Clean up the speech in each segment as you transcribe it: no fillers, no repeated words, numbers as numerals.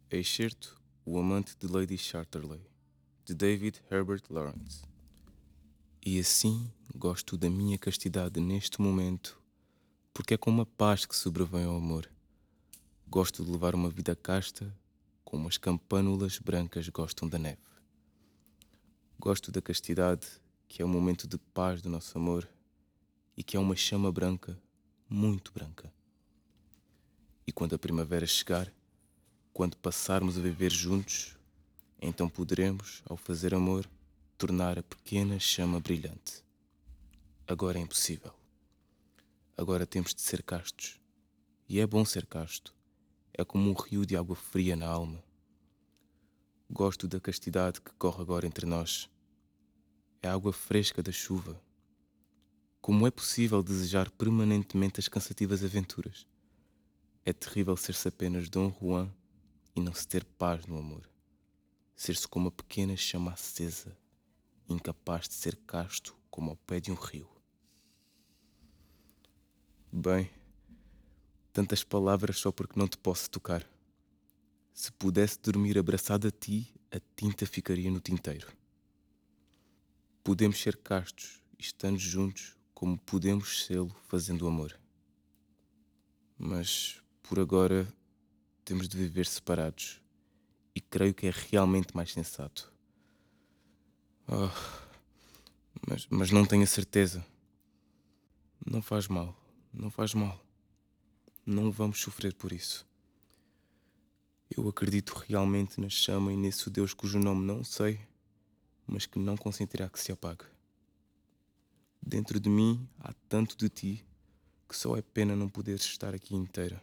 Excerto O Amante de Lady Chatterley, de David Herbert Lawrence. E assim gosto da minha castidade neste momento, porque é com uma paz que sobrevém ao amor. Gosto de levar uma vida casta, como as campânulas brancas gostam da neve. Gosto da castidade, que é o momento de paz do nosso amor, e que é uma chama branca, muito branca. E quando a primavera chegar, quando passarmos a viver juntos, então poderemos, ao fazer amor, tornar a pequena chama brilhante. Agora é impossível. Agora temos de ser castos. E é bom ser casto. É como um rio de água fria na alma. Gosto da castidade que corre agora entre nós. É a água fresca da chuva. Como é possível desejar permanentemente as cansativas aventuras? É terrível ser-se apenas Dom Juan e não se ter paz no amor. Ser-se como uma pequena chama acesa, incapaz de ser casto como ao pé de um rio. Bem, tantas palavras só porque não te posso tocar. Se pudesse dormir abraçado a ti, a tinta ficaria no tinteiro. Podemos ser castos, estando juntos, como podemos sê-lo fazendo amor. Mas, por agora, temos de viver separados. E creio que é realmente mais sensato. Mas não tenho a certeza. Não faz mal, não faz mal. Não vamos sofrer por isso. Eu acredito realmente na chama e nesse Deus cujo nome não sei, mas que não consentirá que se apague. Dentro de mim há tanto de ti que só é pena não poderes estar aqui inteira.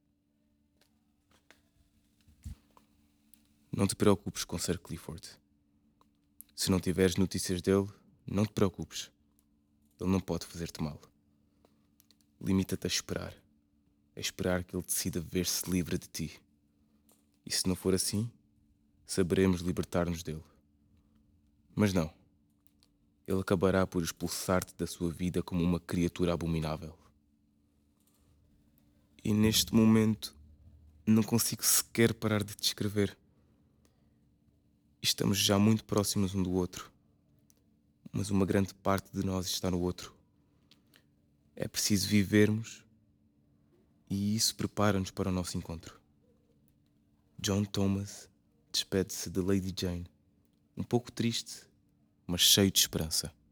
Não te preocupes com Sir Clifford. Se não tiveres notícias dele, não te preocupes. Ele não pode fazer-te mal. Limita-te a esperar que ele decida ver-se livre de ti. E se não for assim, saberemos libertar-nos dele. Mas não. Ele acabará por expulsar-te da sua vida como uma criatura abominável. E neste momento, não consigo sequer parar de te escrever. Estamos já muito próximos um do outro, mas uma grande parte de nós está no outro. É preciso vivermos e isso prepara-nos para o nosso encontro. John Thomas despede-se de Lady Jane, um pouco triste, mas cheio de esperança.